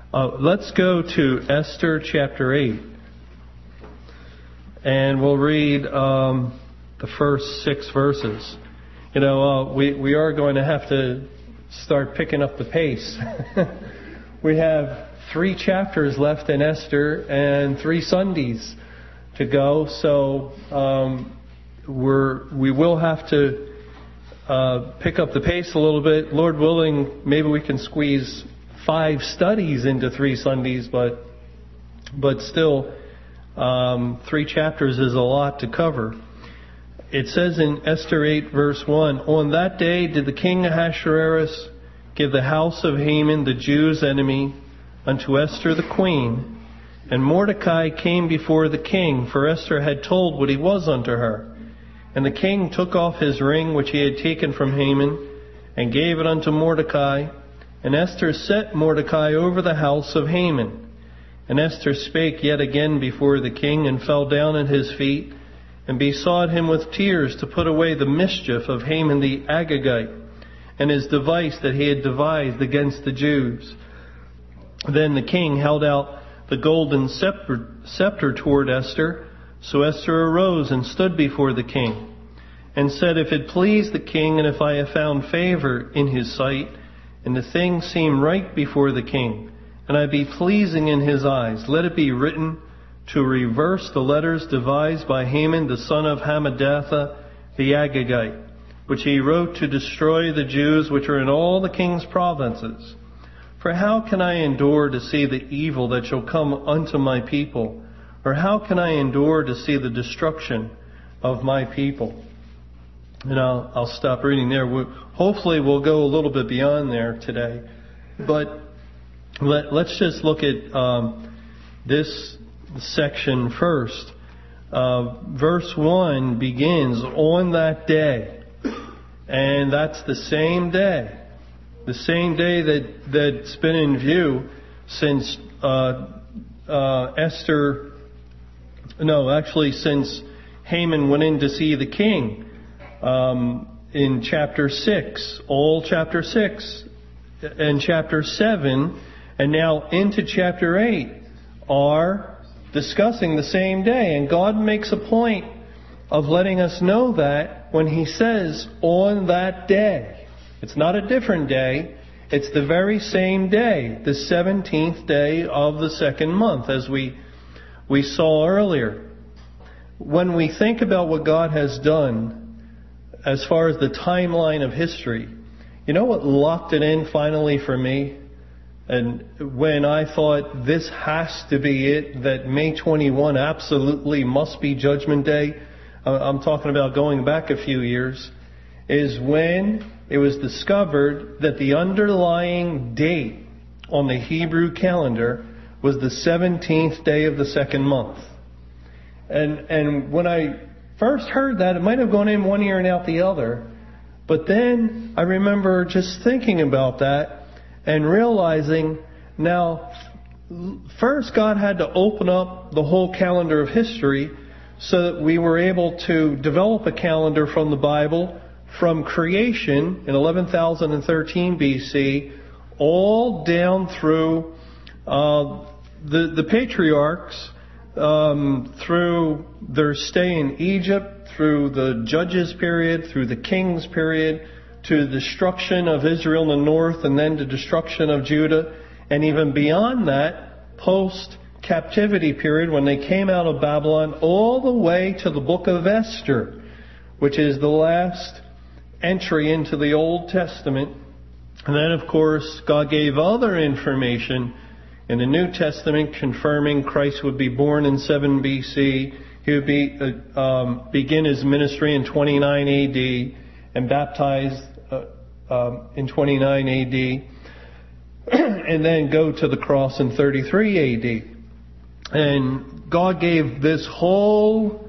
Let's go to Esther chapter 8. And we'll read the first 6 verses. We are going to have to start picking up the pace. We have 3 chapters left in Esther and 3 Sundays to go. So we will have to pick up the pace a little bit. Lord willing, maybe we can squeeze 5 studies into 3 Sundays, but still, 3 chapters is a lot to cover. It says in Esther 8 verse 1, "On that day did the king Ahasuerus give the house of Haman, the Jews' enemy, unto Esther the queen. And Mordecai came before the king, for Esther had told what he was unto her. And the king took off his ring which he had taken from Haman, and gave it unto Mordecai. And Esther set Mordecai over the house of Haman. And Esther spake yet again before the king, and fell down at his feet, and besought him with tears to put away the mischief of Haman the Agagite, and his device that he had devised against the Jews. Then the king held out the golden scepter toward Esther. So Esther arose and stood before the king, and said, If it please the king, and if I have found favor in his sight, and the thing seem right before the king, and I be pleasing in his eyes, let it be written to reverse the letters devised by Haman the son of Hammedatha the Agagite, which he wrote to destroy the Jews which are in all the king's provinces. For how can I endure to see the evil that shall come unto my people? Or how can I endure to see the destruction of my people?" And I'll stop reading there. Hopefully we'll go a little bit beyond there today. But let's just look at this section first. Verse 1 begins, "On that day." And that's the same day. The same day that's been in view since since Haman went in to see the king in chapter 6, all chapter 6 and chapter 7, and now into chapter 8 are discussing the same day. And God makes a point of letting us know that when He says, "on that day." It's not a different day. It's the very same day, the 17th day of the 2nd month, as we saw earlier. When we think about what God has done as far as the timeline of history, you know what locked it in finally for me? And when I thought this has to be it, that May 21 absolutely must be Judgment Day, I'm talking about going back a few years, is when it was discovered that the underlying date on the Hebrew calendar was the 17th day of the 2nd month. And when I first heard that, it might have gone in one ear and out the other. But then I remember just thinking about that and realizing, now, first God had to open up the whole calendar of history so that we were able to develop a calendar from the Bible from creation in 11,013 BC all down through the patriarchs, through their stay in Egypt, through the Judges period, through the Kings period, to the destruction of Israel in the north, and then the destruction of Judah, and even beyond that, post-captivity period when they came out of Babylon, all the way to the book of Esther, which is the last entry into the Old Testament. And then, of course, God gave other information in the New Testament confirming Christ would be born in 7 BC. He would begin His ministry in 29 AD and baptized in 29 AD and then go to the cross in 33 AD. And God gave this whole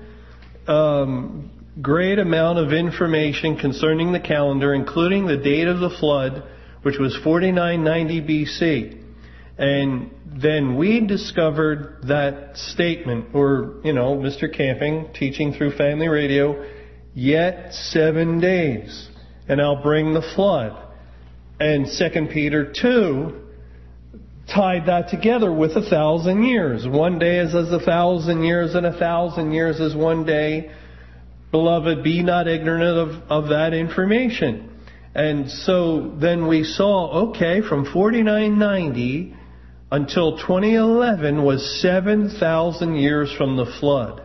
great amount of information concerning the calendar, including the date of the flood, which was 4990 BC. And then we discovered that statement, or, Mr. Camping teaching through Family Radio, yet 7 days, and I'll bring the flood. And 2 Peter 2 tied that together with 1,000 years. One day is as 1,000 years, and 1,000 years is one day. Beloved, be not ignorant of that information. And so then we saw, okay, from 4990 until 2011 was 7,000 years from the flood.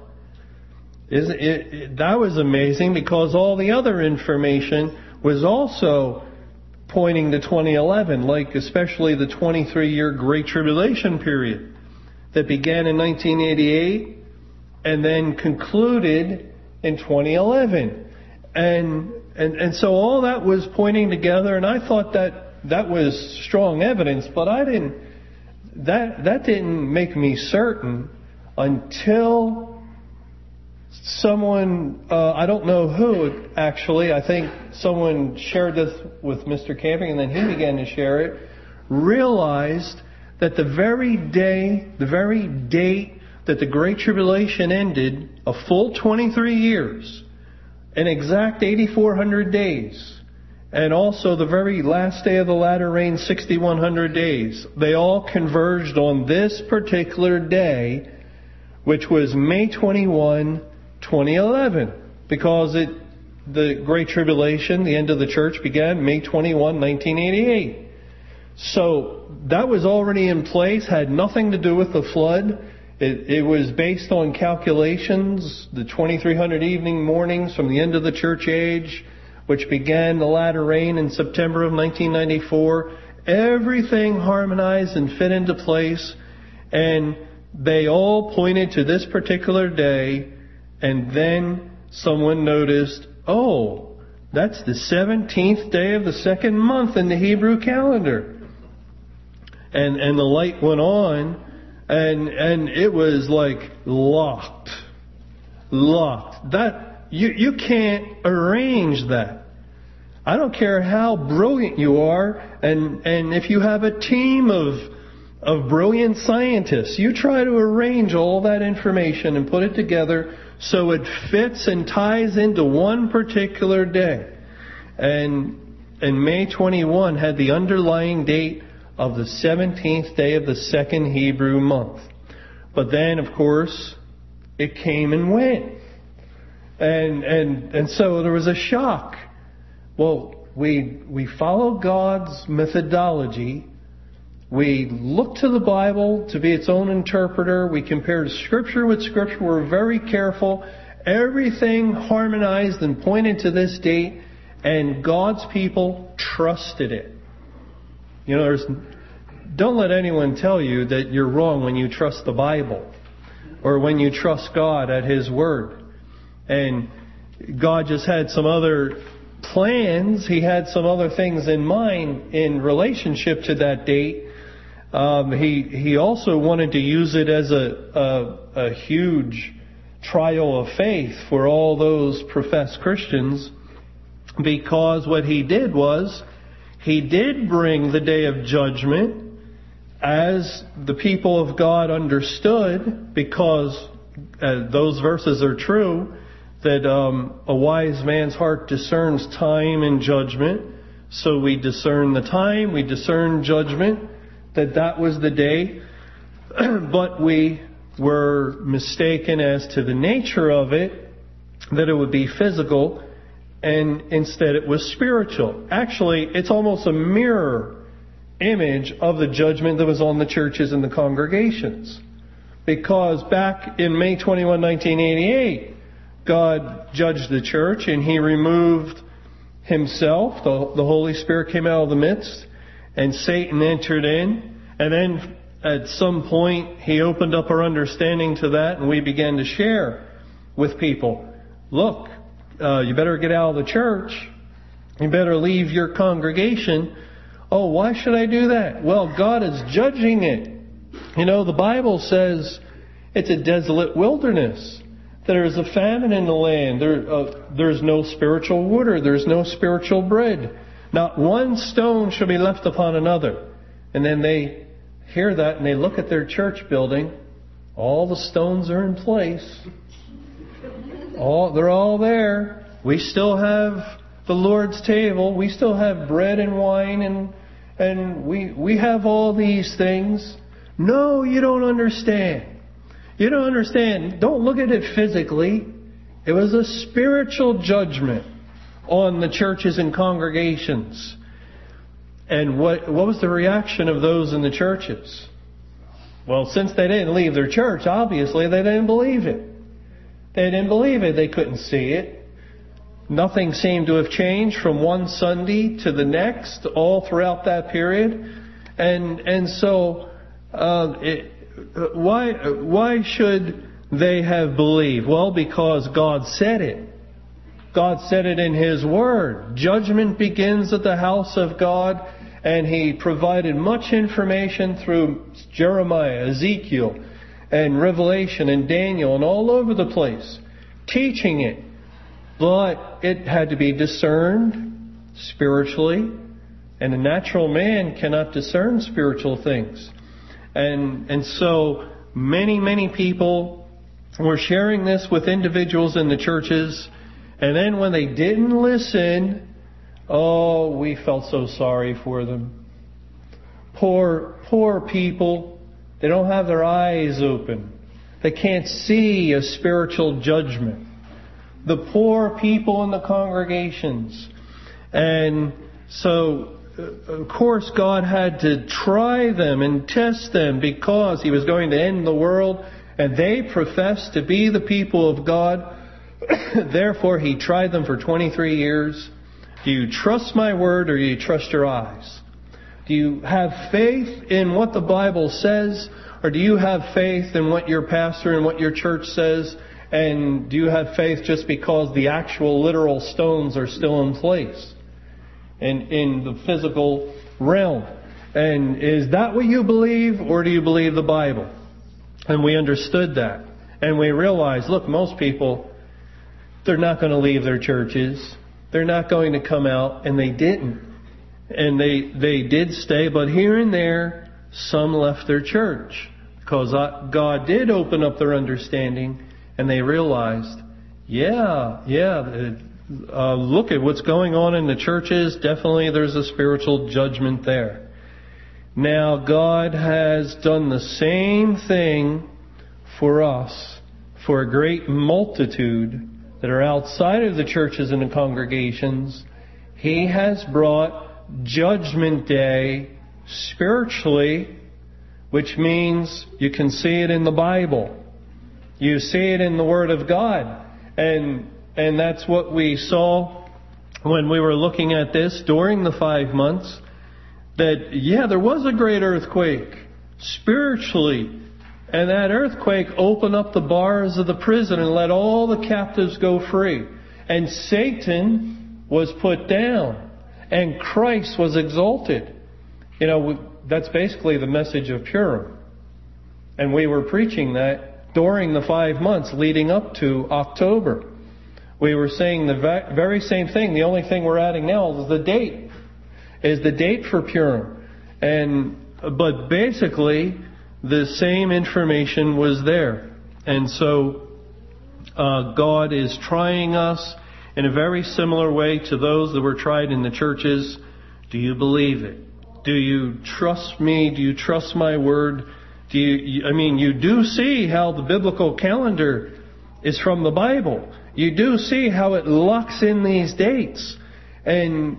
That was amazing, because all the other information was also pointing to 2011, like especially the 23-year Great Tribulation period that began in 1988 and then concluded in 2011. And so all that was pointing together, and I thought that was strong evidence, but that didn't make me certain until someone, I don't know who actually, I think someone shared this with Mr. Camping, and then he began to share it, realized that the very date that the Great Tribulation ended, a full 23 years, an exact 8,400 days, and also the very last day of the latter rain, 6,100 days, they all converged on this particular day, which was May 21, 2011, because the Great Tribulation, the end of the church, began May 21, 1988. So that was already in place, had nothing to do with the flood. It was based on calculations, the 2,300 evening mornings from the end of the church age, which began the latter rain in September of 1994. Everything harmonized and fit into place, and they all pointed to this particular day. And then someone noticed, oh, that's the 17th day of the second month in the Hebrew calendar. And the light went on, and it was like locked. That you can't arrange that. I don't care how brilliant you are, and if you have a team of brilliant scientists, you try to arrange all that information and put it together so it fits and ties into one particular day. And May 21 had the underlying date of the 17th day of the second Hebrew month. But then, of course, it came and went. And so there was a shock. Well, we follow God's methodology. We look to the Bible to be its own interpreter. We compared Scripture with Scripture. We're very careful. Everything harmonized and pointed to this date, and God's people trusted it. You know, don't let anyone tell you that you're wrong when you trust the Bible or when you trust God at His Word. And God just had some other plans. He had some other things in mind in relationship to that date. He also wanted to use it as a huge trial of faith for all those professed Christians, because what He did was He did bring the day of judgment as the people of God understood, because those verses are true, that a wise man's heart discerns time and judgment. So we discern the time, we discern judgment, that was the day. But we were mistaken as to the nature of it, that it would be physical, and instead it was spiritual. Actually, it's almost a mirror image of the judgment that was on the churches and the congregations. Because back in May 21, 1988, God judged the church and He removed Himself. The Holy Spirit came out of the midst, and Satan entered in. And then at some point He opened up our understanding to that, and we began to share with people, look, you better get out of the church. You better leave your congregation. Oh, why should I do that? Well, God is judging it. You know, the Bible says it's a desolate wilderness. There is a famine in the land. There's no spiritual water. There's no spiritual bread. Not one stone shall be left upon another. And then they hear that and they look at their church building. All the stones are in place. They're all there. We still have the Lord's table. We still have bread and wine and we have all these things. No, you don't understand. You don't understand. Don't look at it physically. It was a spiritual judgment on the churches and congregations. And what was the reaction of those in the churches? Well, since they didn't leave their church, obviously they didn't believe it. They didn't believe it. They couldn't see it. Nothing seemed to have changed from one Sunday to the next, all throughout that period. And so, why should they have believed? Well, because God said it. God said it in His Word. Judgment begins at the house of God, and He provided much information through Jeremiah, Ezekiel, and Revelation, and Daniel, and all over the place, teaching it. But it had to be discerned spiritually, and a natural man cannot discern spiritual things. And so many people were sharing this with individuals in the churches, and then when they didn't listen, oh, we felt so sorry for them. Poor people. They don't have their eyes open. They can't see a spiritual judgment. The poor people in the congregations. And so, of course, God had to try them and test them because He was going to end the world, and they professed to be the people of God. Therefore, He tried them for 23 years. Do you trust my word, or do you trust your eyes? Do you have faith in what the Bible says, or do you have faith in what your pastor and what your church says? And do you have faith just because the actual literal stones are still in place in the physical realm? And is that what you believe, or do you believe the Bible? And we understood that. And we realized, look, most people, they're not going to leave their churches. They're not going to come out, and they didn't. And they did stay, but here and there, some left their church. Because God did open up their understanding, and they realized, look at what's going on in the churches. Definitely there's a spiritual judgment there. Now, God has done the same thing for us, for a great multitude that are outside of the churches and the congregations. He has brought Judgment Day spiritually, which means you can see it in the Bible. You see it in the Word of God. And that's what we saw when we were looking at this during the 5 months. That, there was a great earthquake spiritually. And that earthquake opened up the bars of the prison and let all the captives go free. And Satan was put down. And Christ was exalted. That's basically the message of Purim. And we were preaching that during the 5 months leading up to October. We were saying the very same thing. The only thing we're adding now is the date. Is the date for Purim. But basically, the same information was there. And so, God is trying us in a very similar way to those that were tried in the churches. Do you believe it? Do you trust me? Do you trust my word? You do see how the biblical calendar is from the Bible. You do see how it locks in these dates. And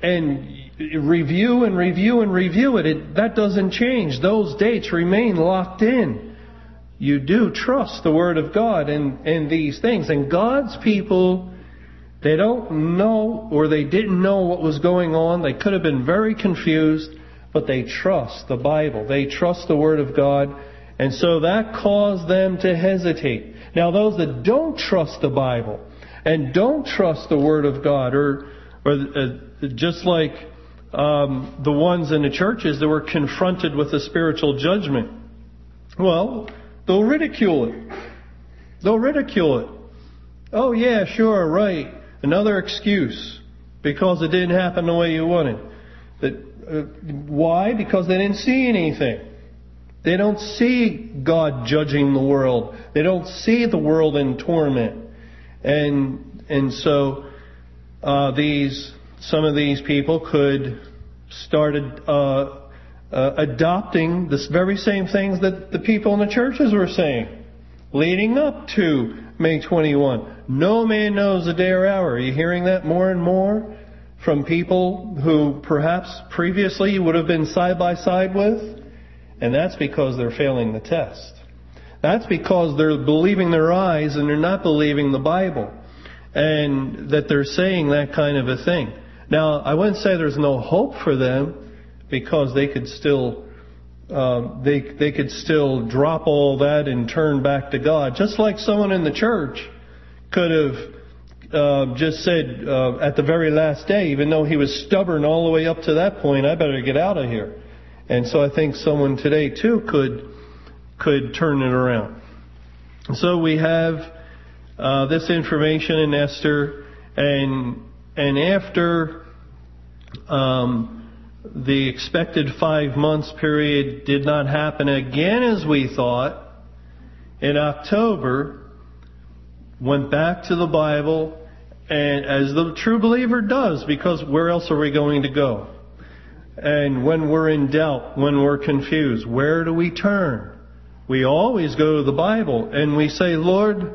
review it. That doesn't change. Those dates remain locked in. You do trust the Word of God in these things. And God's people, they don't know, or they didn't know what was going on. They could have been very confused, but they trust the Bible. They trust the Word of God. And so that caused them to hesitate. Now, those that don't trust the Bible and don't trust the Word of God, or just like the ones in the churches that were confronted with a spiritual judgment, well, they'll ridicule it. They'll ridicule it. Oh, yeah, sure, right. Another excuse because it didn't happen the way you wanted. Why? Because they didn't see anything. They don't see God judging the world. They don't see the world in torment. And so some of these people could started adopting the very same things that the people in the churches were saying, leading up to May 21. No man knows the day or hour. Are you hearing that more and more from people who perhaps previously you would have been side by side with? And that's because they're failing the test. That's because they're believing their eyes and they're not believing the Bible. And that they're saying that kind of a thing. Now, I wouldn't say there's no hope for them, because they could still they could still drop all that and turn back to God. Just like someone in the church could have just said at the very last day, even though he was stubborn all the way up to that point, I better get out of here. And so I think someone today too could turn it around. So we have this information in Esther, and after the expected 5 months period did not happen again as we thought, in October, went back to the Bible, and as the true believer does, because where else are we going to go? And when we're in doubt, when we're confused, where do we turn? We always go to the Bible and we say, Lord,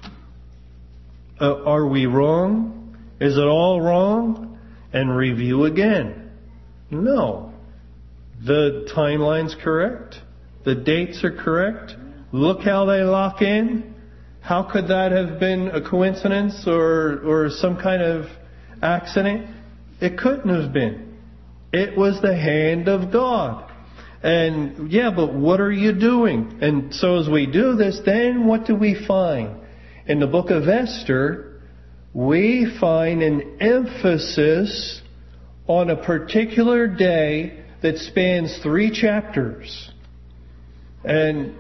are we wrong? Is it all wrong? And review again. No. The timeline's correct. The dates are correct. Look how they lock in. How could that have been a coincidence or some kind of accident? It couldn't have been. It was the hand of God. And yeah, but what are you doing? And so as we do this, then what do we find? In the book of Esther, we find an emphasis on a particular day that spans 3 chapters. And,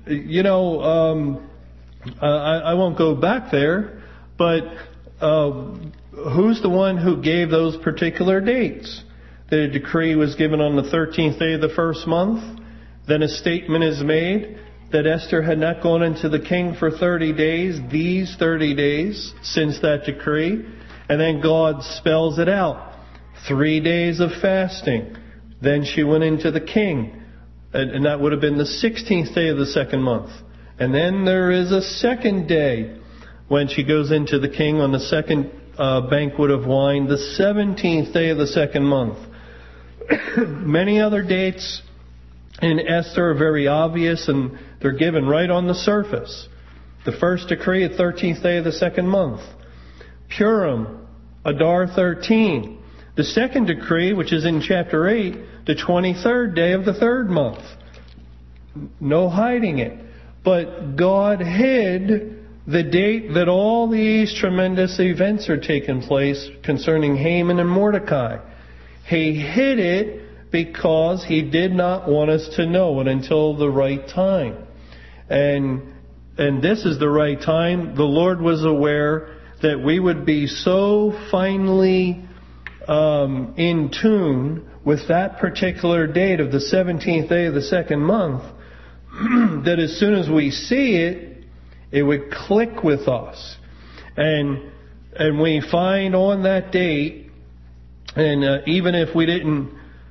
I won't go back there, but who's the one who gave those particular dates? The decree was given on the 13th day of the first month. Then a statement is made that Esther had not gone into the king for 30 days, these 30 days, since that decree. And then God spells it out. 3 days of fasting. Then she went into the king. And that would have been the 16th day of the second month. And then there is a second day when she goes into the king on the second banquet of wine, the 17th day of the second month. Many other dates in Esther are very obvious, and they're given right on the surface. The first decree, the 13th day of the second month. Purim, Adar 13. The second decree, which is in chapter 8, the 23rd day of the third month. No hiding it. But God hid the date that all these tremendous events are taking place concerning Haman and Mordecai. He hid it because He did not want us to know it until the right time. And this is the right time. The Lord was aware that we would be so finely in tune with that particular date of the 17th day of the second month that as soon as we see it, it would click with us. And we find on that date, and even if we didn't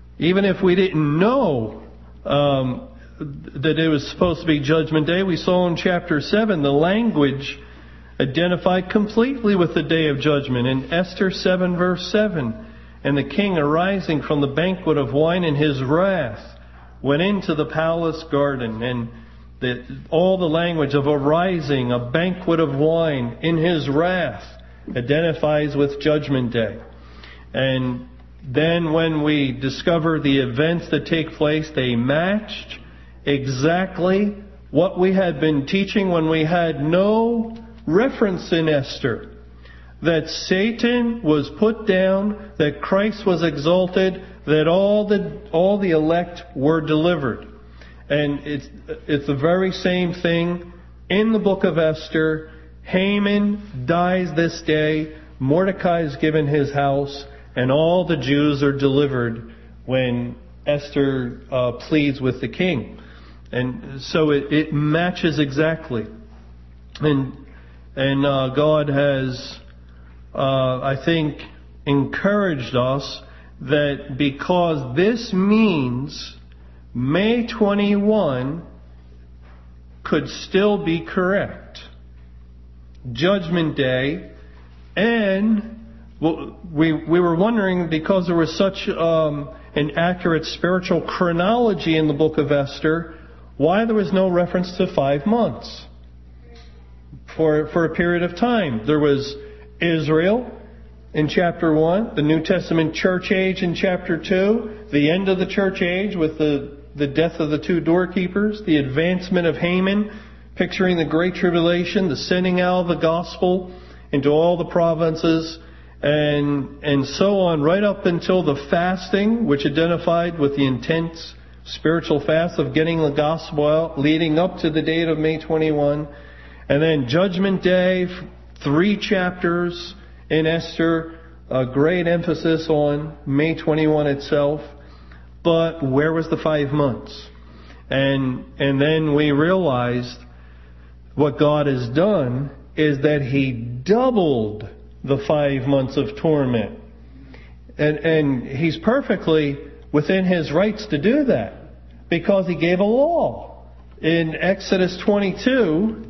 know that it was supposed to be Judgment Day, we saw in chapter 7 the language identified completely with the day of judgment in Esther 7 verse 7. And the king, arising from the banquet of wine in his wrath, went into the palace garden. And all the language of arising, a banquet of wine in his wrath, identifies with Judgment Day. And then when we discover the events that take place, they matched exactly what we had been teaching when we had no reference in Esther. That Satan was put down, that Christ was exalted, that all the elect were delivered. And it's the very same thing in the book of Esther. Haman dies this day, Mordecai is given his house, and all the Jews are delivered when Esther pleads with the king. And so it matches exactly. And God has, I think, encouraged us that because this means May 21 could still be correct. Judgment Day, and we were wondering, because there was such an accurate spiritual chronology in the book of Esther, why there was no reference to 5 months for a period of time. There was Israel in chapter 1, the New Testament church age in chapter 2, the end of the church age with the death of the 2 doorkeepers, the advancement of Haman, picturing the Great Tribulation, the sending out of the gospel into all the provinces, and so on, right up until the fasting, which identified with the intense spiritual fast of getting the gospel out, leading up to the date of May 21. And then Judgment Day, 3 chapters in Esther, a great emphasis on May 21 itself. But where was the 5 months? And then we realized what God has done is that He doubled the 5 months of torment. And He's perfectly within His rights to do that, because He gave a law. In Exodus 22,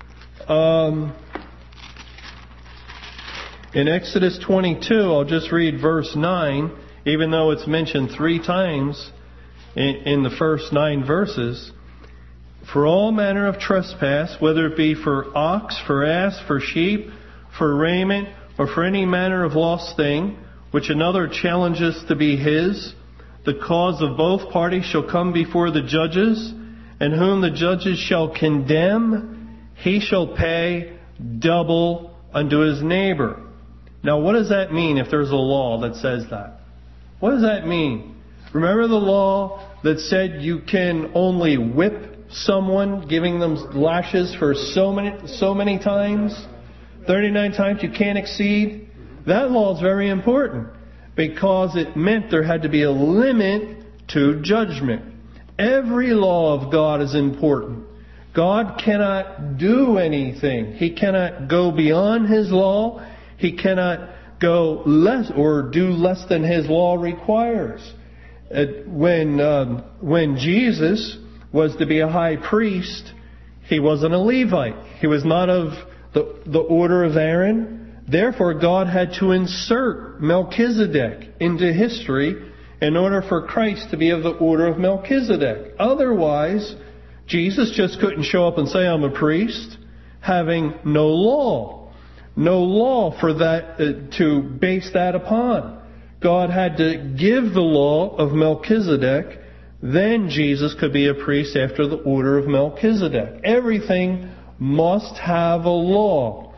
I'll just read verse 9, even though it's mentioned 3 times in the first 9 verses. For all manner of trespass, whether it be for ox, for ass, for sheep, for raiment, or for any manner of lost thing, which another challenges to be his, the cause of both parties shall come before the judges, and whom the judges shall condemn, he shall pay double unto his neighbor. Now, what does that mean if there's a law that says that? What does that mean? Remember the law that said you can only whip someone, giving them lashes for so many times? 39 times you can't exceed? That law is very important, because it meant there had to be a limit to judgment. Every law of God is important. God cannot do anything. He cannot go beyond His law. He cannot go less or do less than His law requires. When Jesus was to be a high priest, He wasn't a Levite. He was not of the order of Aaron. Therefore, God had to insert Melchizedek into history in order for Christ to be of the order of Melchizedek. Otherwise, Jesus just couldn't show up and say, I'm a priest, having no law. No law for that to base that upon. God had to give the law of Melchizedek. Then Jesus could be a priest after the order of Melchizedek. Everything must have a law.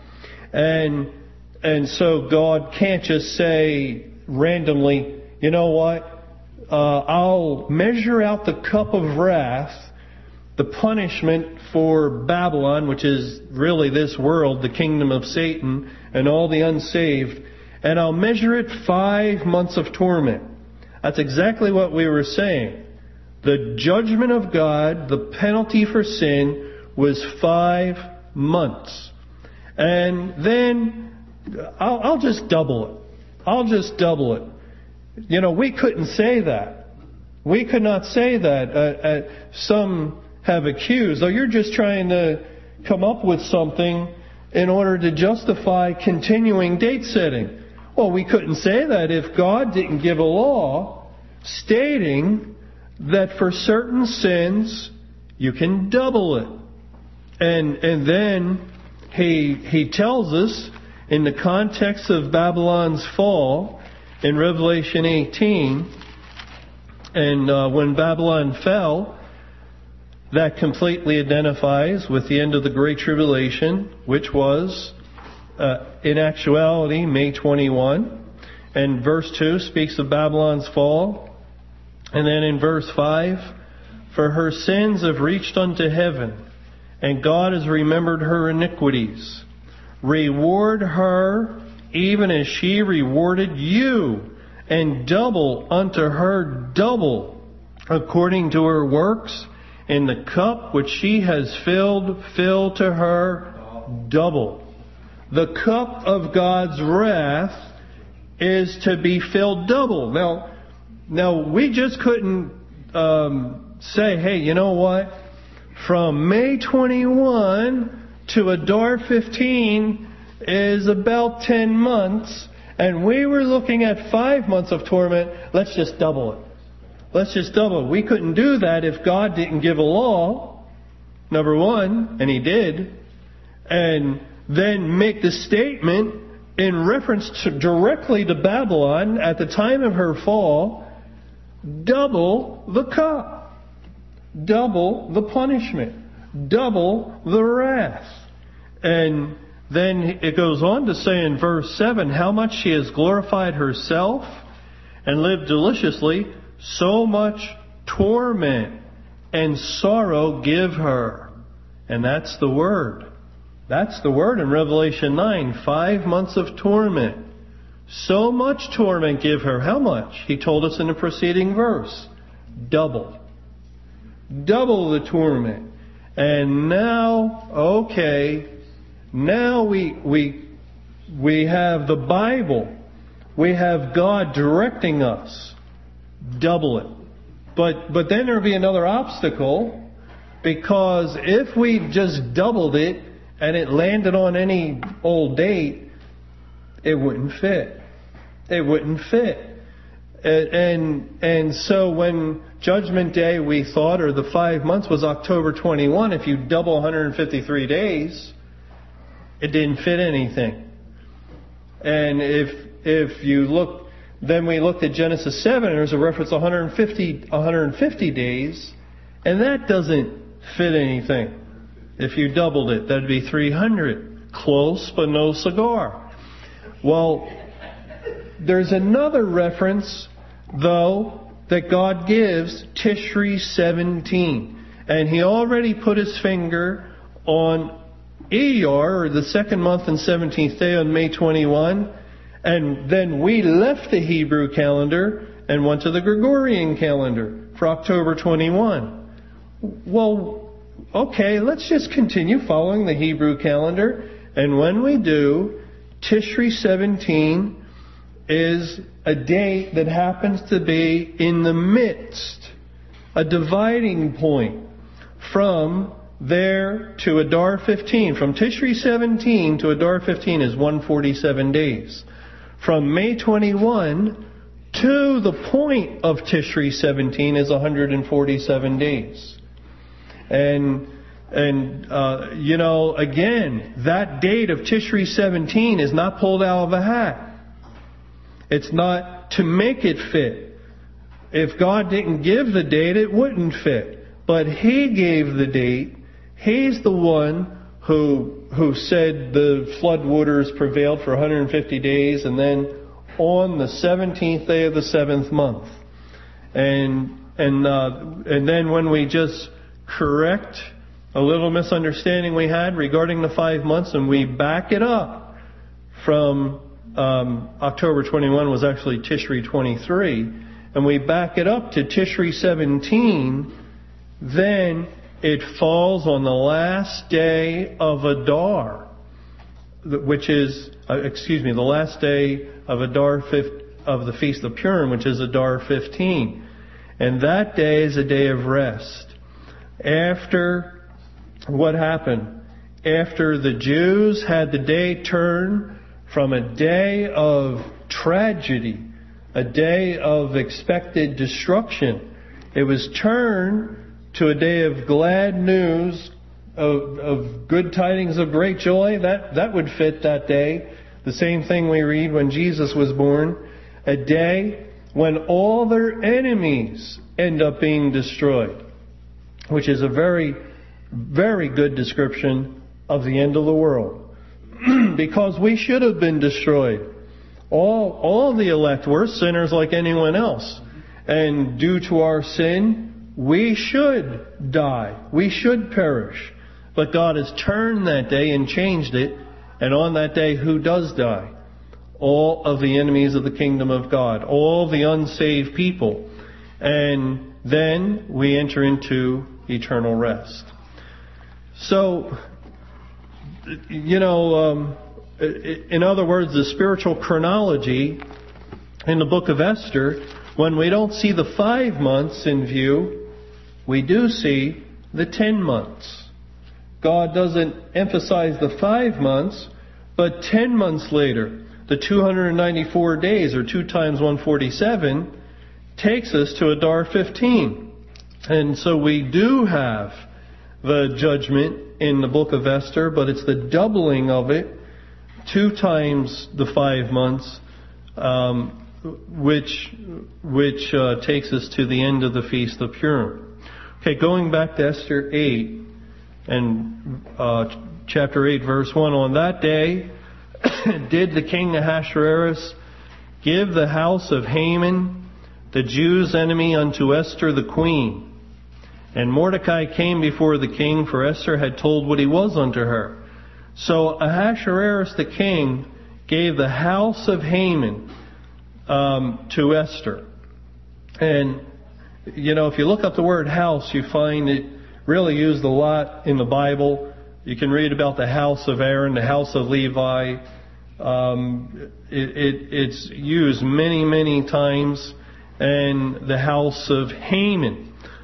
And so God can't just say randomly, you know what, I'll measure out the cup of wrath, the punishment for Babylon, which is really this world, the kingdom of Satan, and all the unsaved, and I'll measure it 5 months of torment. That's exactly what we were saying. The judgment of God, the penalty for sin, was 5 months. And then I'll just double it. I'll just double it. You know, we couldn't say that. We could not say that. Some have accused, you're just trying to come up with something in order to justify continuing date setting. Well, we couldn't say that if God didn't give a law stating that for certain sins you can double it. And then he tells us in the context of Babylon's fall in Revelation 18, and when Babylon fell, that completely identifies with the end of the Great Tribulation, which was in actuality May 21. And verse 2 speaks of Babylon's fall. And then in verse 5, for her sins have reached unto heaven, and God has remembered her iniquities. Reward her even as she rewarded you, and double unto her double, according to her works. In the cup which she has filled, fill to her double. The cup of God's wrath is to be filled double. Now we just couldn't say, hey, you know what? From May 21 to Adar 15 is about 10 months, and we were looking at 5 months of torment. Let's just double it. Let's just double it. We couldn't do that if God didn't give a law, number one, and He did, and then make the statement in reference directly to Babylon at the time of her fall, double the cup, double the punishment, double the wrath. And then it goes on to say in verse 7, how much she has glorified herself and lived deliciously, so much torment and sorrow give her. And that's the word. That's the word in Revelation 9. 5 months of torment. So much torment give her. How much? He told us in the preceding verse. Double. Double the torment. And now, okay, now we have the Bible. We have God directing us. Double it. But then there'll be another obstacle, because if we just doubled it and it landed on any old date, it wouldn't fit. It wouldn't fit. And so when Judgment Day, we thought, or the 5 months, was October 21, if you double 153 days, it didn't fit anything. And if you look, then we looked at Genesis 7, and there's a reference to 150 days, and that doesn't fit anything. If you doubled it, that'd be 300. Close, but no cigar. Well, there's another reference, though, that God gives, Tishri 17. And He already put His finger on Iyar, or the second month and 17th day on May 21. And then we left the Hebrew calendar and went to the Gregorian calendar for October 21. Well, okay, let's just continue following the Hebrew calendar. And when we do, Tishri 17 is a date that happens to be in the midst, a dividing point from there to Adar 15. From Tishri 17 to Adar 15 is 147 days. From May 21 to the point of Tishri 17 is 147 days. And you know, again, that date of Tishri 17 is not pulled out of a hat. It's not to make it fit. If God didn't give the date, it wouldn't fit. But He gave the date. He's the one who said the flood waters prevailed for 150 days, and then on the 17th day of the 7th month. And then when we just correct a little misunderstanding we had regarding the 5 months, and we back it up from October 21 was actually Tishri 23, and we back it up to Tishri 17, then it falls on the last day of Adar, which is, the last day of Adar of the Feast of Purim, which is Adar 15. And that day is a day of rest. After what happened? After the Jews had the day turn from a day of tragedy, a day of expected destruction, it was turned to a day of glad news, of good tidings of great joy. That would fit that day. The same thing we read when Jesus was born. A day when all their enemies end up being destroyed, which is a very, very good description of the end of the world. Because we should have been destroyed. All the elect were sinners like anyone else. And due to our sin, we should die. We should perish. But God has turned that day and changed it. And on that day, who does die? All of the enemies of the kingdom of God. All the unsaved people. And then we enter into eternal rest. So, you know, in other words, the spiritual chronology in the book of Esther, when we don't see the 5 months in view, we do see the 10 months. God doesn't emphasize the 5 months, but 10 months later, the 294 days, or 2 times 147, takes us to Adar 15. And so we do have the judgment in the book of Esther, but it's the doubling of it, 2 times the 5 months, which takes us to the end of the Feast of Purim. Okay, going back to Esther 8 and chapter 8, verse 1. On that day did the king Ahasuerus give the house of Haman, the Jews' enemy, unto Esther the queen. And Mordecai came before the king, for Esther had told what he was unto her. So Ahasuerus the king gave the house of Haman to Esther. And, if you look up the word house, you find it really used a lot in the Bible. You can read about the house of Aaron, the house of Levi. It's used many, many times. And the house of Haman.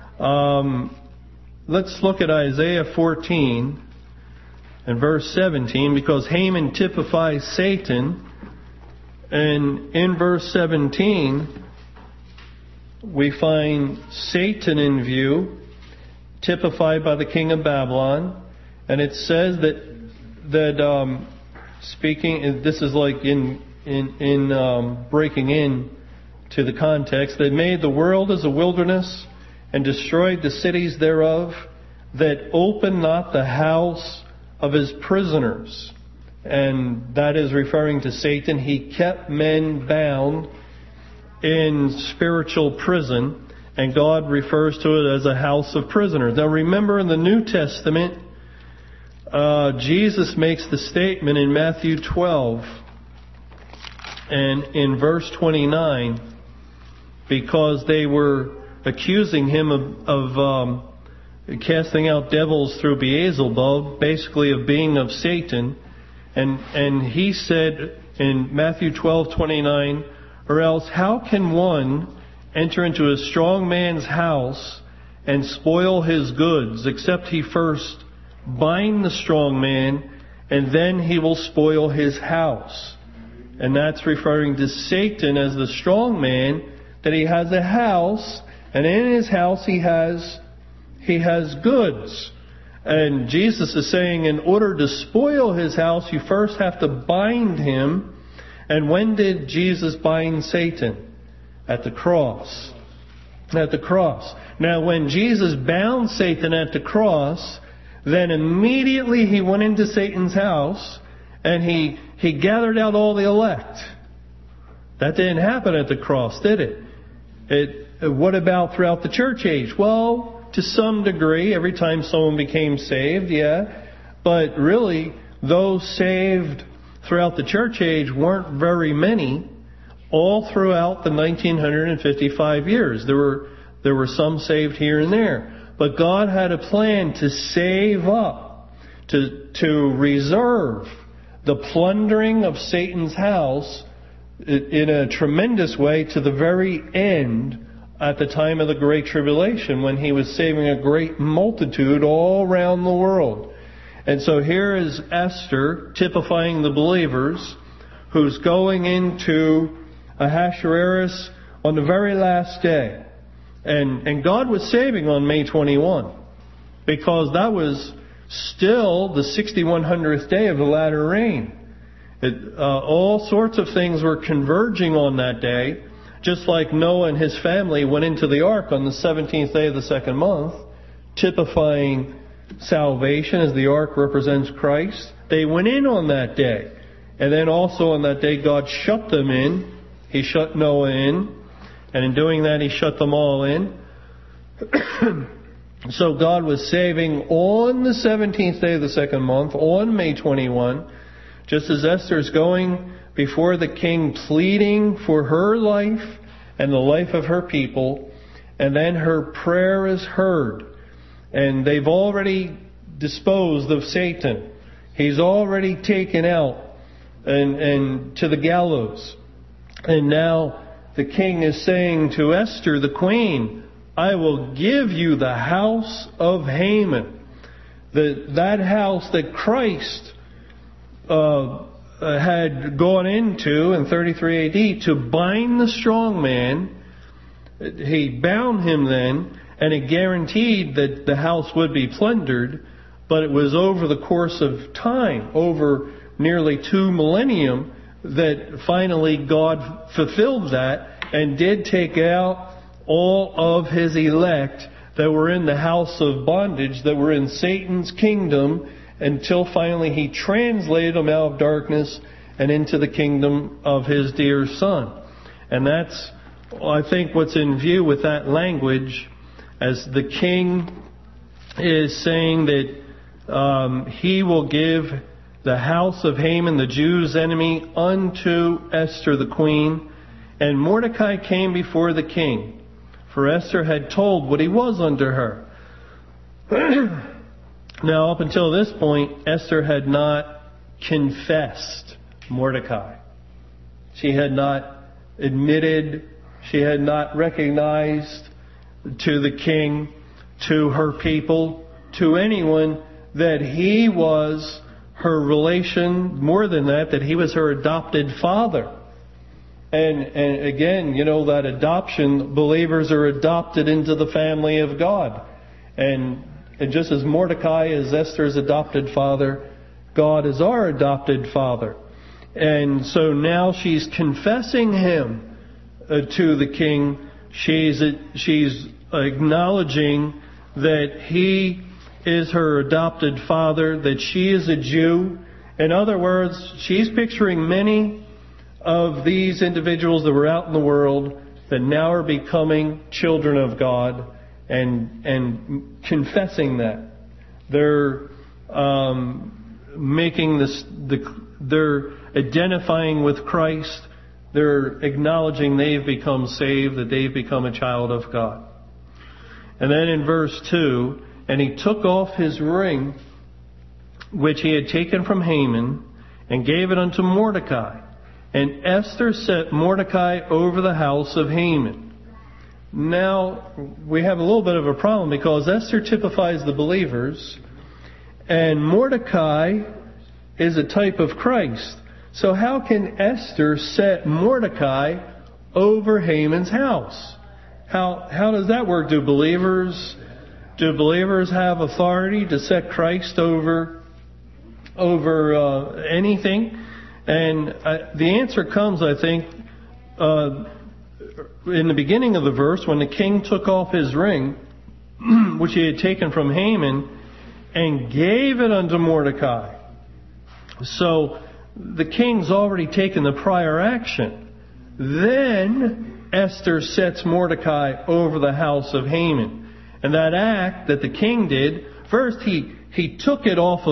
Let's look at Isaiah 14 and verse 17, because Haman typifies Satan. And in verse 17, we find Satan in view, typified by the king of Babylon. And it says that speaking, this is like in breaking in to the context, that made the world as a wilderness and destroyed the cities thereof, that opened not the house of his prisoners. And that is referring to Satan. He kept men bound in spiritual prison, and God refers to it as a house of prisoners. Now remember, in the New Testament, Jesus makes the statement in Matthew 12 and in verse 29, because they were accusing him of casting out devils through Beelzebub, basically of being of Satan. And he said in Matthew 12:29, or else how can one enter into a strong man's house and spoil his goods, except he first bind the strong man, and then he will spoil his house? And that's referring to Satan as the strong man, that he has a house, and in his house he has goods. And Jesus is saying, in order to spoil his house, you first have to bind him. And when did Jesus bind Satan? At the cross. At the cross. Now, when Jesus bound Satan at the cross, then immediately he went into Satan's house and he gathered out all the elect. That didn't happen at the cross, did it? What about throughout the church age? Well, to some degree, every time someone became saved, yeah. But really, those saved throughout the church age weren't very many. All throughout the 1955 years, there were some saved here and there. But God had a plan to save up, to reserve the plundering of Satan's house in a tremendous way to the very end, at the time of the Great Tribulation, when he was saving a great multitude all around the world. And so here is Esther, typifying the believers, who's going into Ahasuerus on the very last day. And God was saving on May 21, because that was still the 6100th day of the latter rain. All sorts of things were converging on that day, just like Noah and his family went into the ark on the 17th day of the second month, typifying salvation, as the ark represents Christ. They went in on that day. And then also on that day, God shut them in. He shut Noah in. And in doing that, he shut them all in. So God was saving on the 17th day of the second month, on May 21, just as Esther's going before the king, pleading for her life and the life of her people. And then her prayer is heard. And they've already disposed of Satan. He's already taken out and to the gallows. And now the king is saying to Esther, the queen, I will give you the house of Haman. That house that Christ had gone into in 33 AD to bind the strong man. He bound him then, and it guaranteed that the house would be plundered, but it was over the course of time, over nearly 2 millennium, that finally God fulfilled that and did take out all of His elect that were in the house of bondage, that were in Satan's kingdom, until finally He translated them out of darkness and into the kingdom of His dear Son. And that's, I think, what's in view with that language, as the king is saying that he will give the house of Haman, the Jews' enemy, unto Esther the queen. And Mordecai came before the king, for Esther had told what he was unto her. Now, up until this point, Esther had not confessed Mordecai. She had not admitted, she had not recognized to the king, to her people, to anyone, that he was her relation, more than that he was her adopted father. And again, you know, that adoption, believers are adopted into the family of God. And just as Mordecai is Esther's adopted father, God is our adopted father. And so now she's confessing him to the king. She's acknowledging that he is her adopted father, that she is a Jew. In other words, she's picturing many of these individuals that were out in the world that now are becoming children of God, and confessing that. They're making this, they're identifying with Christ. They're acknowledging they've become saved, that they've become a child of God. And then in verse 2, and he took off his ring, which he had taken from Haman, and gave it unto Mordecai. And Esther set Mordecai over the house of Haman. Now, we have a little bit of a problem, because Esther typifies the believers, and Mordecai is a type of Christ. So how can Esther set Mordecai over Haman's house? How does that work? Do believers have authority to set Christ over anything? And the answer comes, I think, in the beginning of the verse, when the king took off his ring, which he had taken from Haman, and gave it unto Mordecai. So the king's already taken the prior action. Then Esther sets Mordecai over the house of Haman. And that act that the king did, first he took it off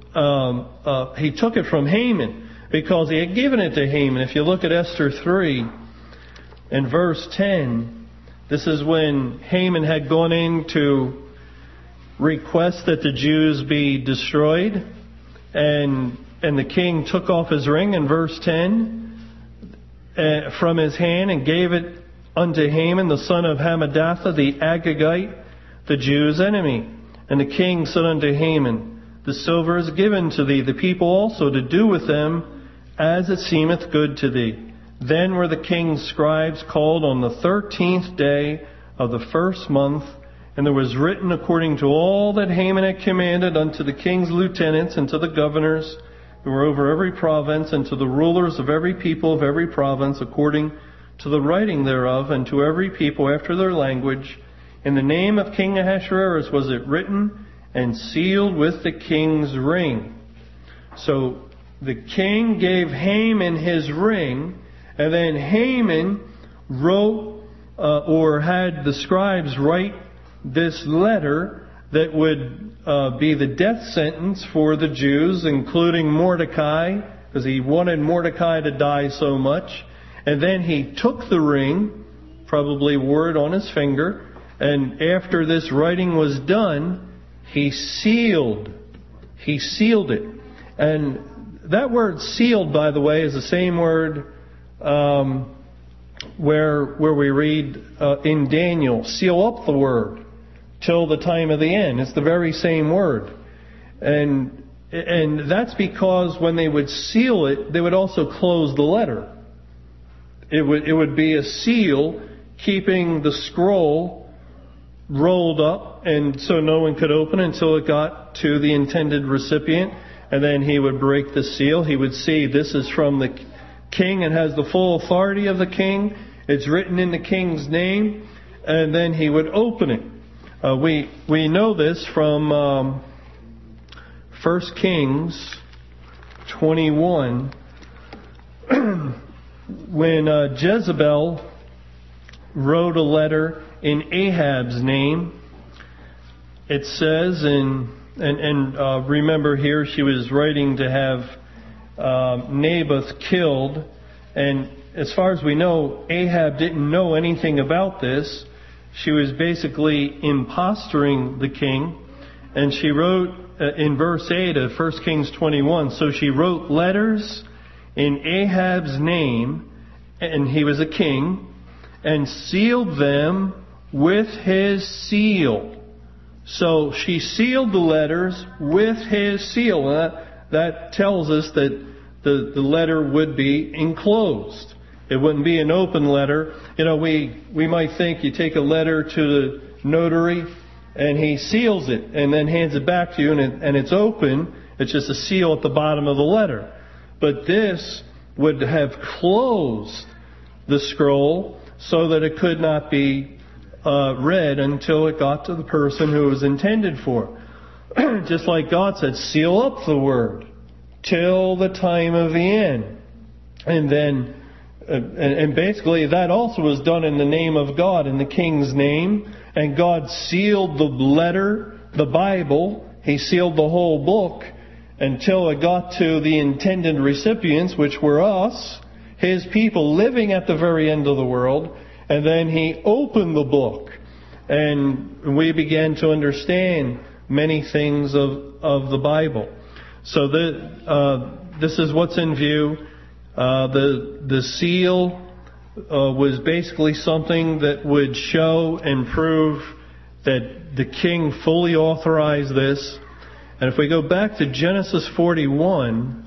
of, he took it from Haman, because he had given it to Haman. If you look at Esther 3 and verse 10, this is when Haman had gone in to request that the Jews be destroyed, and the king took off his ring in verse 10 from his hand and gave it unto Haman, the son of Hammedatha, the Agagite, the Jews' enemy. And the king said unto Haman, the silver is given to thee, the people also, to do with them as it seemeth good to thee. Then were the king's scribes called on the 13th day of the first month, and there was written according to all that Haman had commanded unto the king's lieutenants and to the governors who were over every province, and to the rulers of every people of every province, according to the writing thereof, and to every people after their language. In the name of King Ahasuerus was it written, and sealed with the king's ring. So the king gave Haman his ring, and then Haman wrote, or had the scribes write this letter that would be the death sentence for the Jews, including Mordecai, because he wanted Mordecai to die so much. And then he took the ring, probably wore it on his finger, and after this writing was done, he sealed it. And that word sealed, by the way, is the same word where we read in Daniel, seal up the word till the time of the end. It's the very same word. And that's because when they would seal it, they would also close the letter. It would be a seal keeping the scroll rolled up, and so no one could open it until it got to the intended recipient. And then he would break the seal. He would see this is from the king. It has the full authority of the king. It's written in the king's name. And then he would open it. We know this from 1 Kings 21 when Jezebel wrote a letter in Ahab's name. It says remember here she was writing to have Naboth killed, and as far as we know, Ahab didn't know anything about this. She was basically impostoring the king, and she wrote in verse 8 of 1 Kings 21, so she wrote letters in Ahab's name, and he was a king, and sealed them with his seal. So she sealed the letters with his seal. That tells us that the letter would be enclosed. It wouldn't be an open letter. You know, we might think you take a letter to the notary and he seals it and then hands it back to you and it's open. It's just a seal at the bottom of the letter. But this would have closed the scroll so that it could not be read until it got to the person who it was intended for. Just like God said, seal up the word till the time of the end. And then, and basically that also was done in the name of God, in the king's name. And God sealed the letter, the Bible. He sealed the whole book until it got to the intended recipients, which were us, His people living at the very end of the world. And then He opened the book, and we began to understand many things of the Bible. So this is what's in view. The seal was basically something that would show and prove that the king fully authorized this. And if we go back to Genesis 41,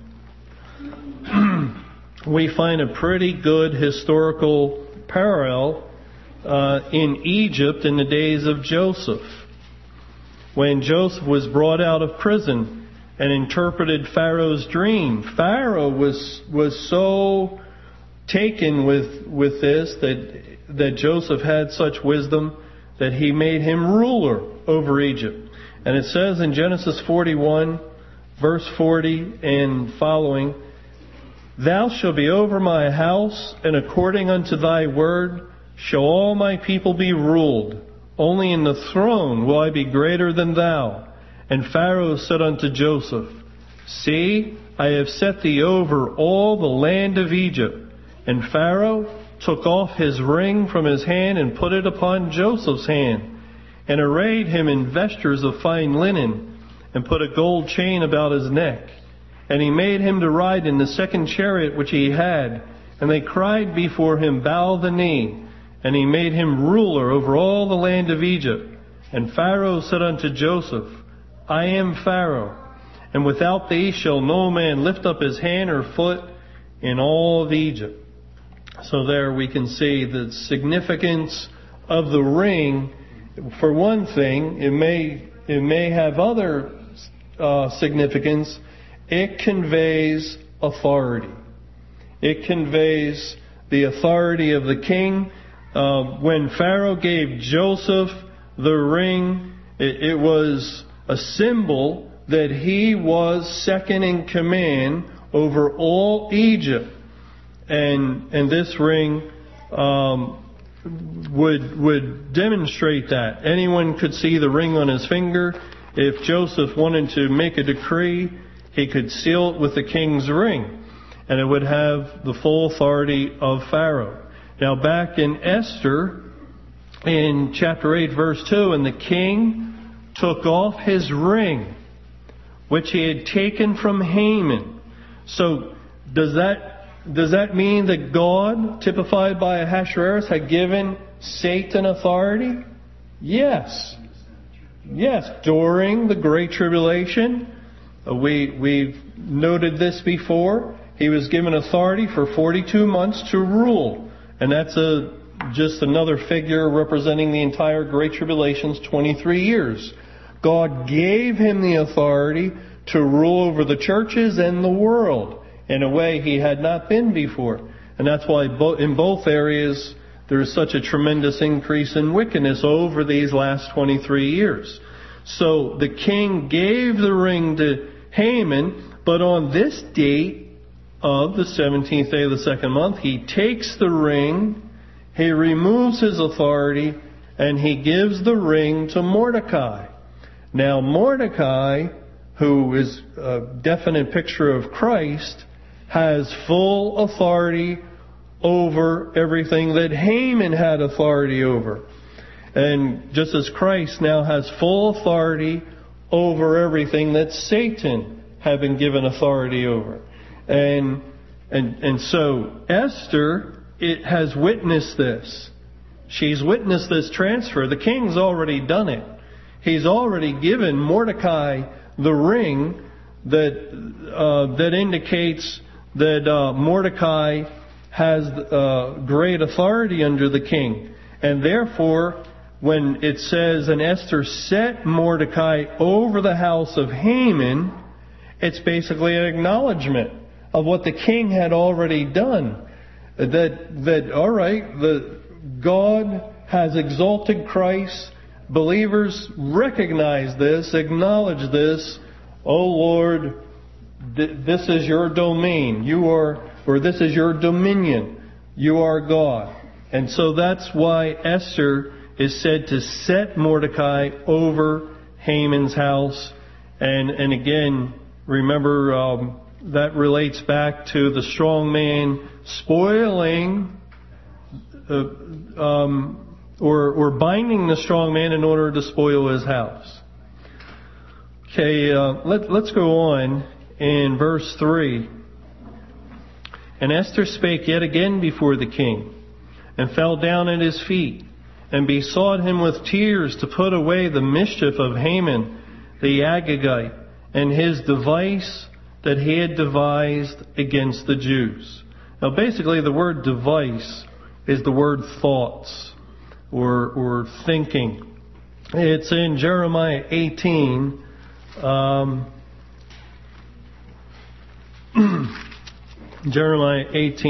we find a pretty good historical parallel in Egypt in the days of Joseph. When Joseph was brought out of prison and interpreted Pharaoh's dream, Pharaoh was so taken with this that Joseph had such wisdom that he made him ruler over Egypt. And it says in Genesis 41, verse 40 and following, "Thou shalt be over my house, and according unto thy word shall all my people be ruled. Only in the throne will I be greater than thou." And Pharaoh said unto Joseph, "See, I have set thee over all the land of Egypt." And Pharaoh took off his ring from his hand and put it upon Joseph's hand, and arrayed him in vestures of fine linen, and put a gold chain about his neck. And he made him to ride in the second chariot which he had. And they cried before him, "Bow the knee." And he made him ruler over all the land of Egypt. And Pharaoh said unto Joseph, "I am Pharaoh, and without thee shall no man lift up his hand or foot in all of Egypt." So there we can see the significance of the ring. For one thing, it may have other significance. It conveys authority. It conveys the authority of the king. When Pharaoh gave Joseph the ring, it was a symbol that he was second in command over all Egypt. And this ring would demonstrate that. Anyone could see the ring on his finger. If Joseph wanted to make a decree, he could seal it with the king's ring, and it would have the full authority of Pharaoh. Now back in Esther, in chapter 8, verse 2, "And the king took off his ring, which he had taken from Haman." So does that does that mean that God, typified by Ahasuerus, had given Satan authority? Yes. Yes, during the Great Tribulation, we've noted this before, he was given authority for 42 months to rule. And that's just another figure representing the entire Great Tribulation's 23 years. God gave him the authority to rule over the churches and the world in a way he had not been before. And that's why in both areas there is such a tremendous increase in wickedness over these last 23 years. So the king gave the ring to Haman, but on this date of the 17th day of the second month, he takes the ring, he removes his authority, and he gives the ring to Mordecai. Now Mordecai, who is a definite picture of Christ, has full authority over everything that Haman had authority over. And just as Christ now has full authority over everything that Satan had been given authority over. And so Esther, it has witnessed this. She's witnessed this transfer. The king's already done it. He's already given Mordecai the ring that indicates that Mordecai has great authority under the king. And therefore, when it says, and Esther set Mordecai over the house of Haman, it's basically an acknowledgement of what the king had already done. That all right, God has exalted Christ. Believers recognize this, acknowledge this. Oh Lord, this is your domain. This is your dominion. You are God. And so that's why Esther is said to set Mordecai over Haman's house. And again, remember, that relates back to the strong man spoiling or binding the strong man in order to spoil his house. Okay, let's go on in verse 3. And Esther spake yet again before the king, and fell down at his feet, and besought him with tears to put away the mischief of Haman the Agagite, and his device that he had devised against the Jews. Now basically the word device is the word thoughts or thinking. It's in Jeremiah 18. Jeremiah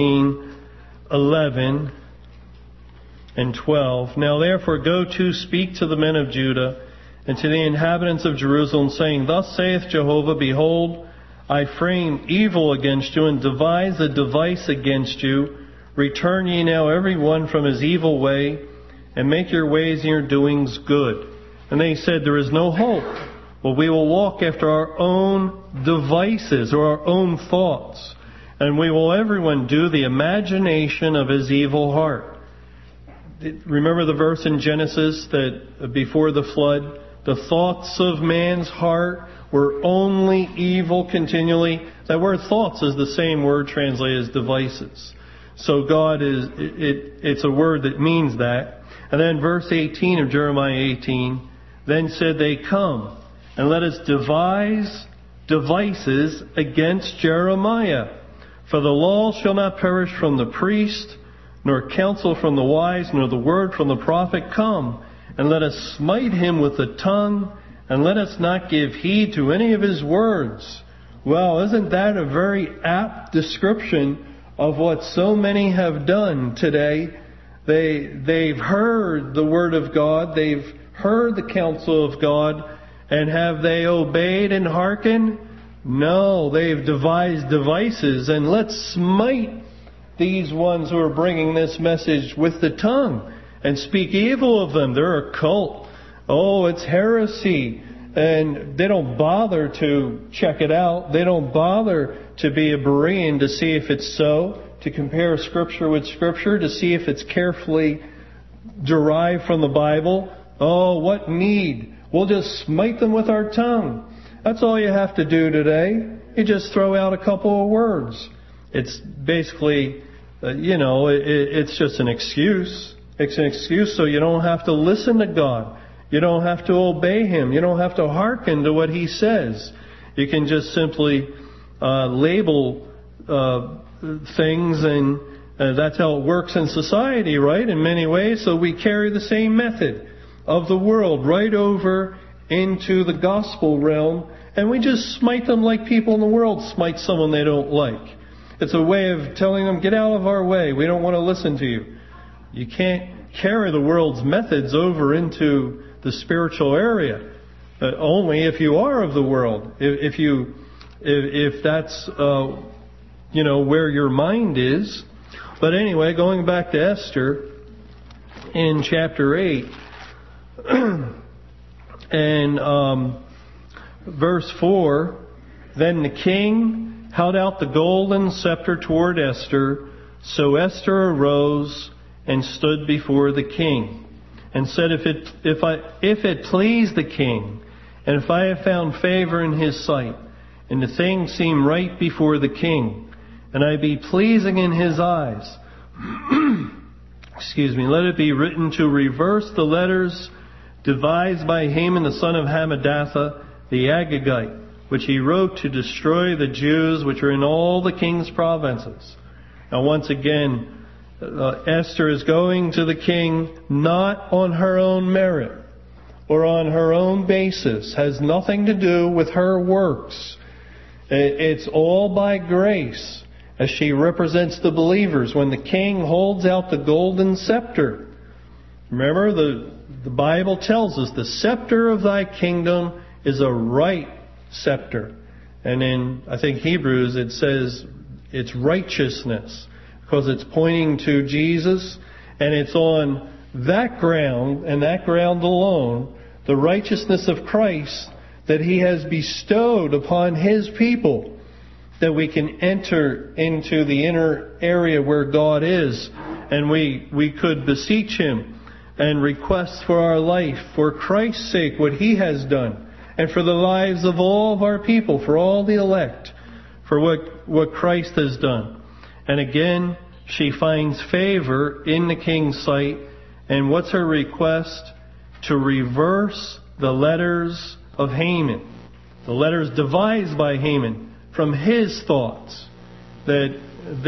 18:11 and 12. Now therefore go to speak to the men of Judah and to the inhabitants of Jerusalem, saying, Thus saith Jehovah, Behold, I frame evil against you and devise a device against you. Return ye now every one from his evil way, and make your ways and your doings good. And they said, There is no hope. Well, we will walk after our own devices or our own thoughts, and we will everyone do the imagination of his evil heart. Remember the verse in Genesis that before the flood, the thoughts of man's heart were only evil continually. That word thoughts is the same word translated as devices. So God it's a word that means that. And then verse 18 of Jeremiah 18, then said they, Come, and let us devise devices against Jeremiah. For the law shall not perish from the priest, nor counsel from the wise, nor the word from the prophet. Come, and let us smite him with the tongue, and let us not give heed to any of his words. Well, isn't that a very apt description of what so many have done today? They've heard the word of God, they've heard the counsel of God, and have they obeyed and hearkened? No, they've devised devices, and let's smite these ones who are bringing this message with the tongue and speak evil of them. They're a cult. Oh, it's heresy. And they don't bother to check it out. They don't bother to be a Berean to see if it's so, to compare Scripture with Scripture, to see if it's carefully derived from the Bible. Oh, what need? We'll just smite them with our tongue. That's all you have to do today. You just throw out a couple of words. it's basically, it's just an excuse. It's an excuse so you don't have to listen to God. You don't have to obey Him. You don't have to hearken to what He says. You can just simply label things, and that's how it works in society, right? In many ways. So we carry the same method of the world right over into the gospel realm, and we just smite them like people in the world smite someone they don't like. It's a way of telling them, get out of our way. We don't want to listen to you. You can't carry the world's methods over into the spiritual area. Only if you are of the world. If that's where your mind is. But anyway, going back to Esther in chapter 8 and verse 4, then the king held out the golden scepter toward Esther. So Esther arose and stood before the king and said, if it please the king, and if I have found favor in his sight, and the thing seem right before the king, and I be pleasing in his eyes, let it be written to reverse the letters devised by Haman the son of Hammedatha the Agagite, which he wrote to destroy the Jews which are in all the king's provinces. Now once again, Esther is going to the king not on her own merit or on her own basis. Has nothing to do with her works. It's all by grace as she represents the believers when the king holds out the golden scepter. Remember, the Bible tells us the scepter of thy kingdom is a right scepter. And in, I think, Hebrews, it says it's righteousness, because it's pointing to Jesus, and it's on that ground, and that ground alone, the righteousness of Christ that He has bestowed upon His people, that we can enter into the inner area where God is, and we could beseech Him and request for our life, for Christ's sake, what He has done, and for the lives of all of our people, for all the elect, for what Christ has done. And again, she finds favor in the king's sight. And what's her request? To reverse the letters of Haman, the letters devised by Haman from his thoughts that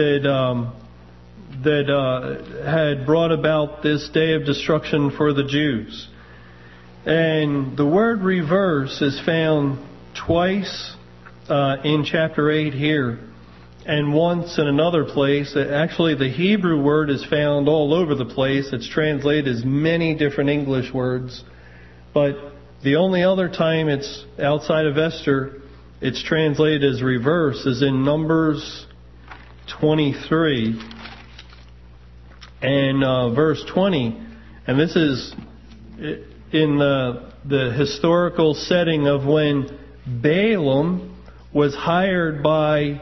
had brought about this day of destruction for the Jews. And the word reverse is found twice in chapter 8 here, and once in another place. Actually, the Hebrew word is found all over the place. It's translated as many different English words. But the only other time it's outside of Esther, it's translated as reverse, is in Numbers 23 and verse 20. And this is in the historical setting of when Balaam was hired by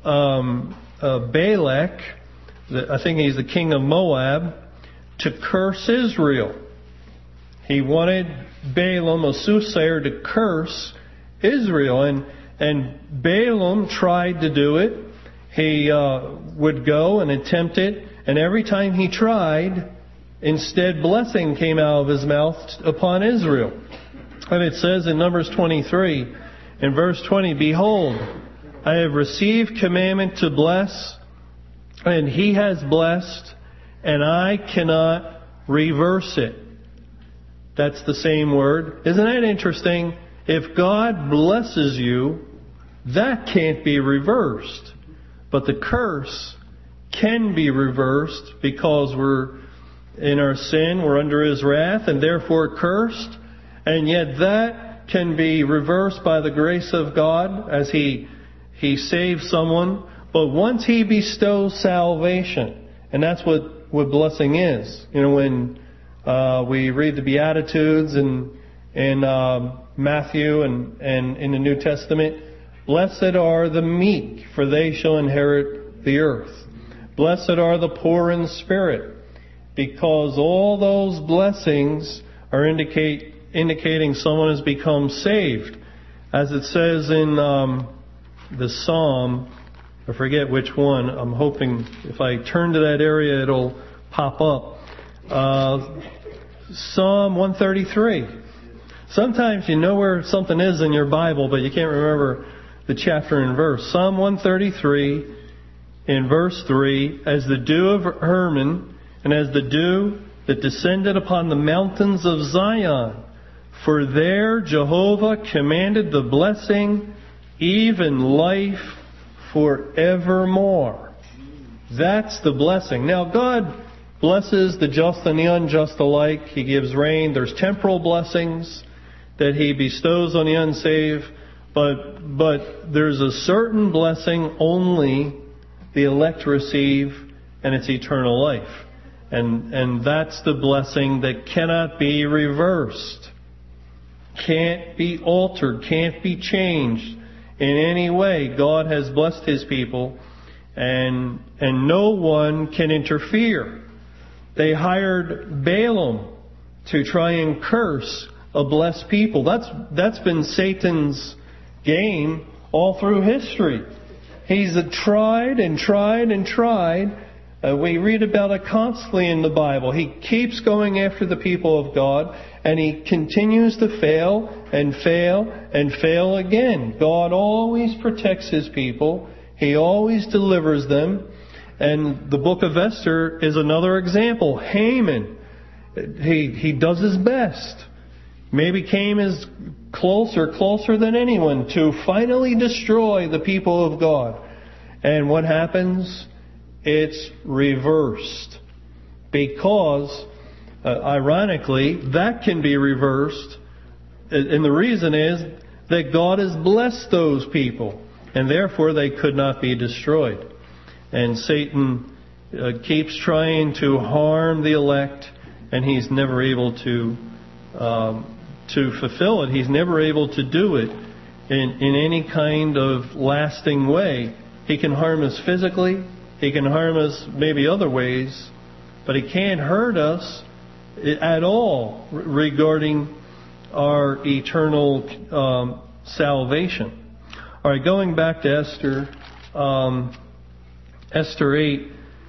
Balak, I think he's the king of Moab, to curse Israel. He wanted Balaam, a soothsayer, to curse Israel. And Balaam tried to do it. He would go and attempt it. And every time he tried, instead blessing came out of his mouth upon Israel. And it says in Numbers 23, in verse 20, behold, I have received commandment to bless, and he has blessed, and I cannot reverse it. That's the same word. Isn't that interesting? If God blesses you, that can't be reversed. But the curse can be reversed because we're in our sin, we're under His wrath, and therefore cursed. And yet that can be reversed by the grace of God as He saves someone. But once He bestows salvation, and that's what blessing is. When we read the Beatitudes in Matthew and in the New Testament, blessed are the meek, for they shall inherit the earth. Blessed are the poor in spirit, because all those blessings are indicating someone has become saved. As it says in the Psalm I forget which one. I'm hoping if I turn to that area, it'll pop up. Psalm 133. Sometimes you know where something is in your Bible, but you can't remember the chapter and verse. Psalm 133 in verse 3, as the dew of Hermon, and as the dew that descended upon the mountains of Zion. For there Jehovah commanded the blessing, even life forevermore. That's the blessing. Now God blesses the just and the unjust alike. He gives rain. There's temporal blessings that He bestows on the unsaved. But there's a certain blessing only the elect receive, and it's eternal life. And that's the blessing that cannot be reversed, can't be altered, can't be changed in any way. God has blessed His people, and no one can interfere. They hired Balaam to try and curse a blessed people. That's been Satan's game all through history. He's tried and tried and tried. We read about it constantly in the Bible. He keeps going after the people of God, and he continues to fail and fail and fail again. God always protects His people. He always delivers them. And the book of Esther is another example. Haman, he does his best. Maybe came as closer than anyone to finally destroy the people of God. And what happens? It's reversed. Because, ironically, that can be reversed. And the reason is that God has blessed those people. And therefore they could not be destroyed. And Satan keeps trying to harm the elect. And he's never able to fulfill it. He's never able to do it in any kind of lasting way. He can harm us physically. He can harm us maybe other ways. But he can't hurt us at all regarding our eternal salvation. All right, going back to Esther, Esther 8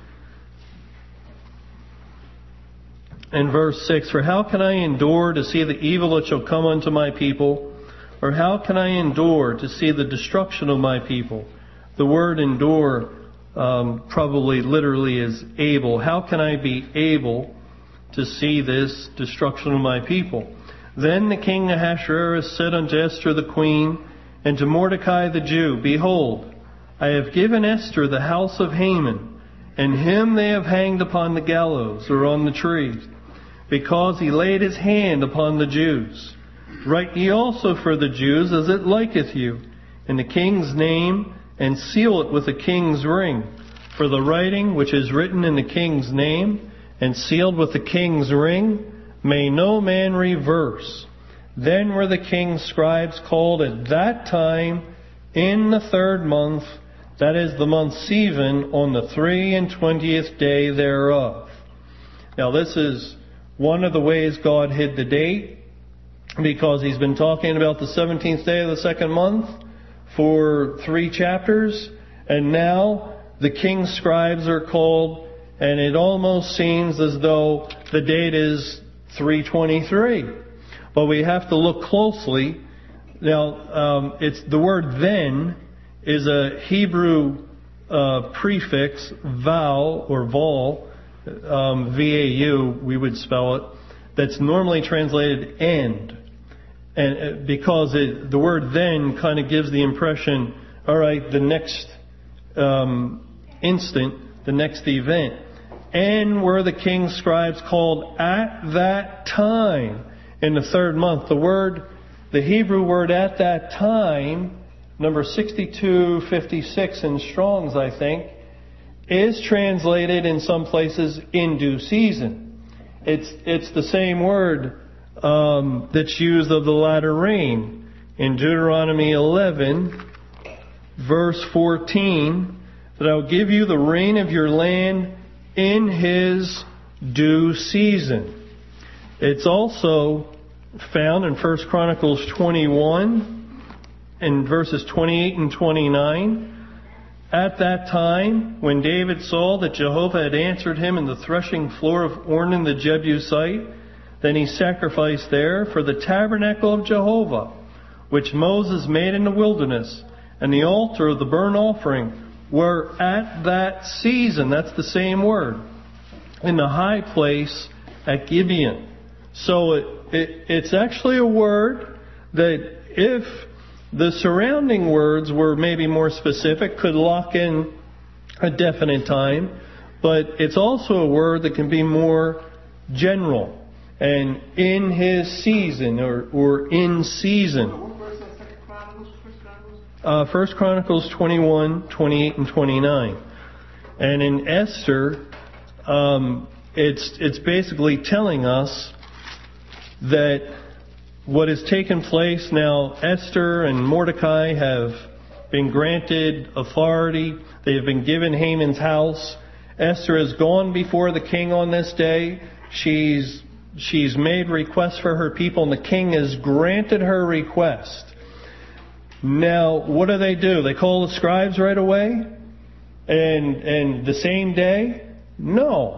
and verse 6, for how can I endure to see the evil that shall come unto my people? Or how can I endure to see the destruction of my people? The word endure probably literally is able. How can I be able to see this destruction of my people? Then the king Ahasuerus said unto Esther the queen, and to Mordecai the Jew, behold, I have given Esther the house of Haman, and him they have hanged upon the gallows, or on the trees, because he laid his hand upon the Jews. Write ye also for the Jews as it liketh you, in the king's name, and seal it with the king's ring. For the writing which is written in the king's name, and sealed with the king's ring, may no man reverse. Then were the king's scribes called at that time in the 3rd month, that is the month Sivan, on the 23rd day thereof. Now this is one of the ways God hid the date, because He's been talking about the 17th day of the 2nd month for 3 chapters, and now the king's scribes are called, and it almost seems as though the date is 323. But we have to look closely. Now, it's the word then is a Hebrew prefix, vowel or vol, V-A-U, we would spell it, that's normally translated end. And because the word then kind of gives the impression, all right, the next instant, the next event. And were the king's scribes called at that time in the 3rd month. The Hebrew word at that time, number 6256 in Strong's, I think, is translated in some places in due season. It's the same word that's used of the latter rain. In Deuteronomy 11, verse 14, that I will give you the rain of your land in his due season. It's also found in 1 Chronicles 21 and verses 28 and 29. at that time, when David saw that Jehovah had answered him in the threshing floor of Ornan the Jebusite, then he sacrificed there for the tabernacle of Jehovah, which Moses made in the wilderness, and the altar of the burnt offering were at that season, that's the same word, in the high place at Gibeon. So it's actually a word that, if the surrounding words were maybe more specific, could lock in a definite time, but it's also a word that can be more general. And in his season, or in season. What verse is that? 2 Chronicles? 1 Chronicles 21, 28, and 29. And in Esther, it's basically telling us that what has taken place now, Esther and Mordecai have been granted authority. They have been given Haman's house. Esther has gone before the king on this day. She's made requests for her people, and the king has granted her request. Now, what do? They call the scribes right away? And the same day? No.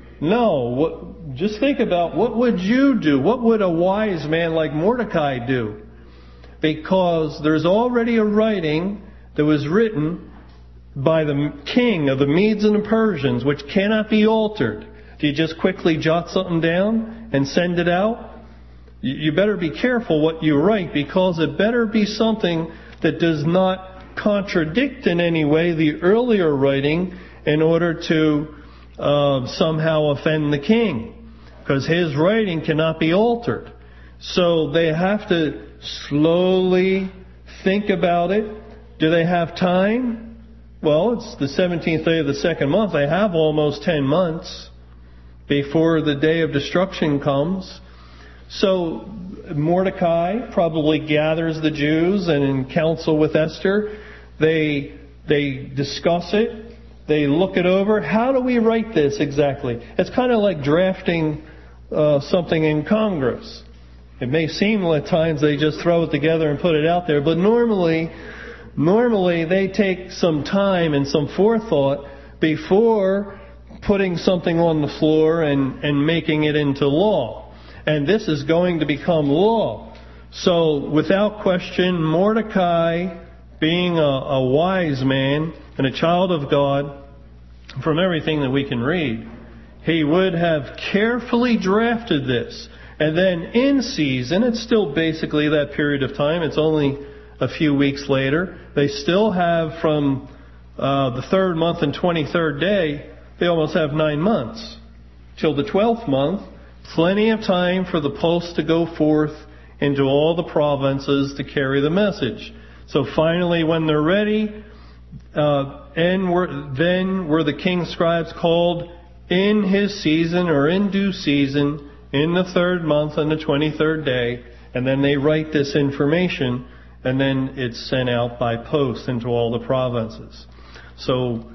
Just think about, what would you do? What would a wise man like Mordecai do? Because there's already a writing that was written by the king of the Medes and the Persians, which cannot be altered. Do you just quickly jot something down and send it out? You better be careful what you write, because it better be something that does not contradict in any way the earlier writing in order to somehow offend the king, because his writing cannot be altered. So they have to slowly think about it. Do they have time? Well, it's the 17th day of the second month. They have almost 10 months before the day of destruction comes. So Mordecai probably gathers the Jews, and in council with Esther, they discuss it. They look it over. How do we write this exactly? It's kind of like drafting something in Congress. It may seem at times they just throw it together and put it out there, but normally they take some time and some forethought before putting something on the floor and making it into law. And this is going to become law. So without question, Mordecai, being a wise man and a child of God, from everything that we can read, he would have carefully drafted this. And then in season, it's still basically that period of time. It's only a few weeks later. They still have from the 3rd month and 23rd day, they almost have 9 months. Till the 12th month, plenty of time for the post to go forth into all the provinces to carry the message. So finally, when they're ready, then were the king's scribes called in his season, or in due season, in the 3rd month and the 23rd day, and then they write this information, and then it's sent out by post into all the provinces. So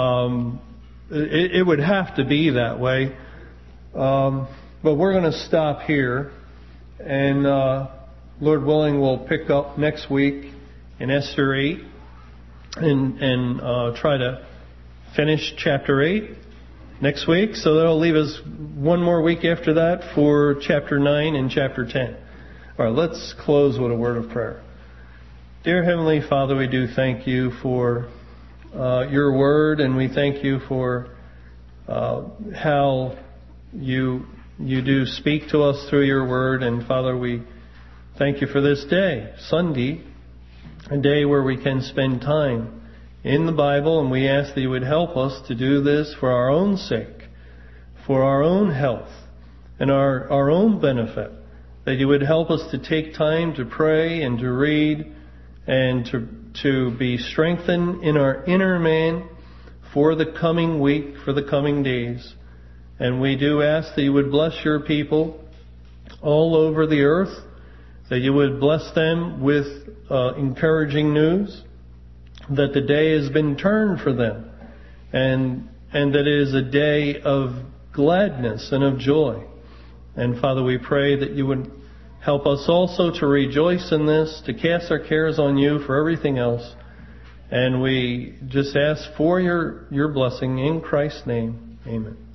it would have to be that way. But we're going to stop here, and Lord willing, we'll pick up next week in Esther 8 and try to finish chapter 8 next week. So that'll leave us one more week after that for chapter 9 and chapter 10. All right, let's close with a word of prayer. Dear Heavenly Father, we do thank you for your word, and we thank you for how you do speak to us through your word. And Father, we thank you for this day, Sunday, a day where we can spend time in the Bible, and we ask that you would help us to do this for our own sake, for our own health, and our own benefit, that you would help us to take time to pray and to read and to be strengthened in our inner man for the coming week, for the coming days. And we do ask that you would bless your people all over the earth, that you would bless them with encouraging news, that the day has been turned for them, and that it is a day of gladness and of joy. And Father, we pray that you would help us also to rejoice in this, to cast our cares on you for everything else, And we just ask for your blessing in Christ's name. Amen.